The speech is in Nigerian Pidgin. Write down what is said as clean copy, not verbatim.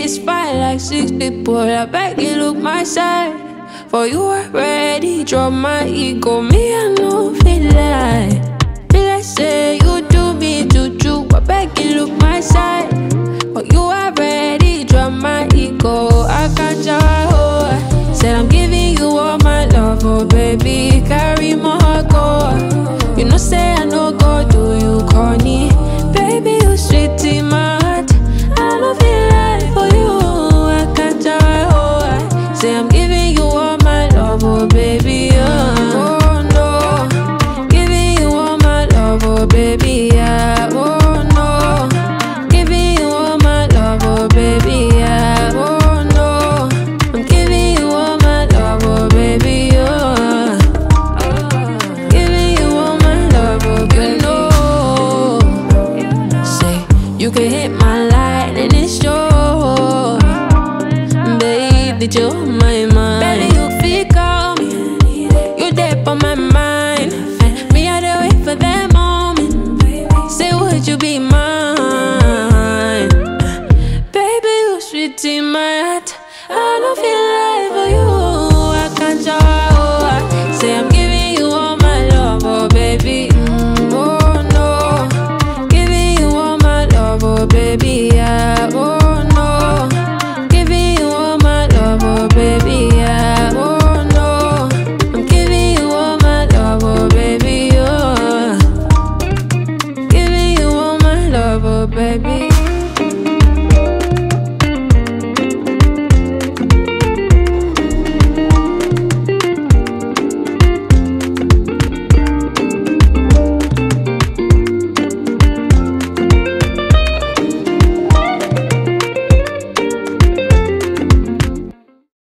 spy like 6 people. I beg you look my side. For you already drop my ego. Me I know feel like say you do me juju. I beg you look my side. For you already drop my ego. I can't oh. Said I'm giving you all my love, oh baby, carry my go. You know say I no go do you corny. Baby, you sweet in my heart. I don't feel like for you. I can't oh. Say I'm giving you all my love, oh baby, oh no. Giving you all my love, oh baby, yeah, oh no. Giving you all my love, oh baby, yeah, oh no. I'm giving you all my love, oh baby, oh. Giving you all my love, oh baby, you know. Say you can hit my line and it's yours. Babe, did you my mind?